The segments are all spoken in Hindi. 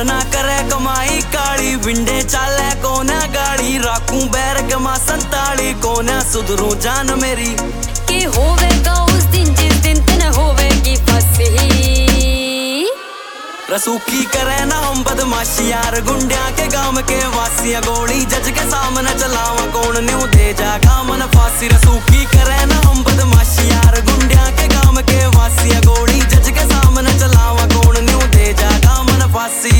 ना करे कमाई काली विंडे चाले कोना गाड़ी राखूं बैरग मा 47 कोना सुधरू जान मेरी कि होवेगा उस दिन जिस दिन तने होवेगी फंसी रसूखी करे ना हम बदमाशी यार गुंडिया के गांव के वासिया गोली जज के सामने चलावा कौन न्यू दे जागा मन फांसी रसूखी करे ना हम बदमाशी यार गुंडिया के गांव के वासिया गोली जज के सामने चलावा कौन न्यू दे जागा मन फांसी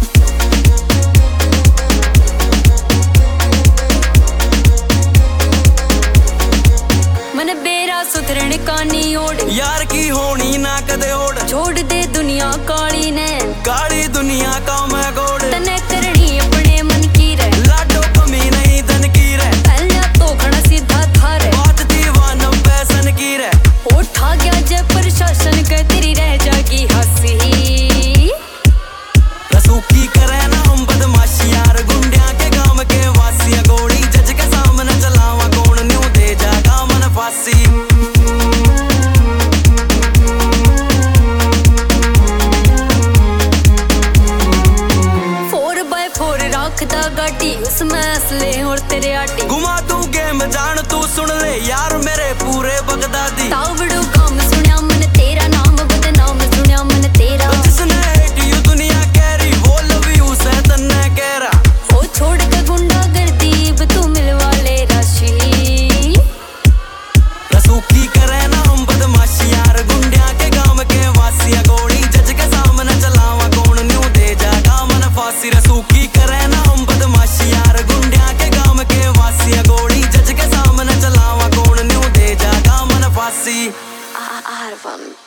मन बेरा सुधरण कानी ओढ़ यार की होनी ना कदे ओढ़ छोड़ दे दुनिया काली ने काली दुनिया का मैं गोड़ तने करनी अपने मन की रे लाडो कमी नहीं धन की रे पहले तो खड़ा सीधा था रे बात दीवाना पैसन की रे उठा गया जब प्रशासन के तेरी रह जागी हंसी रसूखी करे ना हम बदमाशी यार गुंडिया के गांव के वासिया गोली जज के सामने चलावा कौन न्यू दे जागा मन फांसी 4x4 रखदा गाड़ी उसमें असले और तेरे आटी घुमा तू गेम जान तू सुन ले यार मेरे पूरे बगदादी तावड़ू काम सुनिया मन तेरा नाम बदनाम सुनिया मन तेरा जिसने हेट यू दुनिया कह रही वो लव यू से तन्ने कह रहा ओ छोड़ के गुंडा गर्दी अब तू मिलवा ले राशि रसूखी करे ना हम बदमाशी यार गुंडिया के गांव के वासिया गोली जज के सामने चलावा कौन न्यू दे जागा मन फांसी रसूखी करे ना हम बदमाशी यार गुंडिया के गांव के वासिया गोली जज के सामने चलावा कौन न्यू दे जागा मन फांसी आरवम